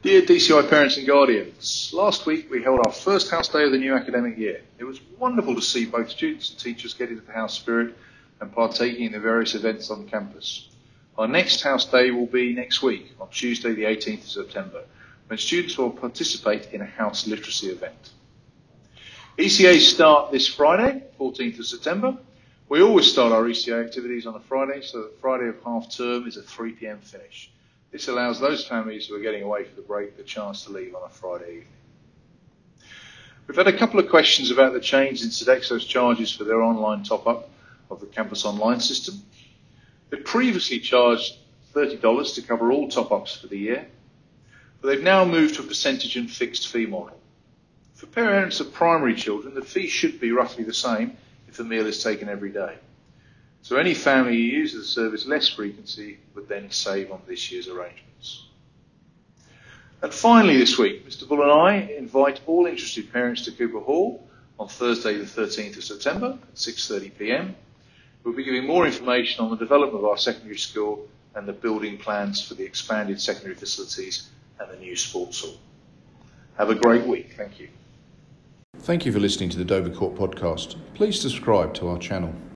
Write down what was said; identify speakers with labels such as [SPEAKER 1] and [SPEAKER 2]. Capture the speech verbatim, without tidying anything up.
[SPEAKER 1] Dear D C I parents and guardians, last week we held our first house day of the new academic year. It was wonderful to see both students and teachers get into the house spirit and partaking in the various events on campus. Our next house day will be next week, on Tuesday the eighteenth of September, when students will participate in a house literacy event. E C As start this Friday, fourteenth of September. We always start our E C A activities on a Friday, so that Friday of half term is a three p m finish. This allows those families who are getting away for the break the chance to leave on a Friday evening. We've had a couple of questions about the change in Sodexo's charges for their online top-up of the Campus Online system. They previously charged thirty dollars to cover all top-ups for the year, but they've now moved to a percentage and fixed fee model. For parents of primary children, the fee should be roughly the same if the meal is taken every day. So any family who uses the service less frequency would then save on this year's arrangements. And finally this week, Mister Bull and I invite all interested parents to Cooper Hall on Thursday the thirteenth of September at six thirty p m. We'll be giving more information on the development of our secondary school and the building plans for the expanded secondary facilities and the new sports hall. Have a great week. Thank you.
[SPEAKER 2] Thank you for listening to the Dover Court podcast. Please subscribe to our channel.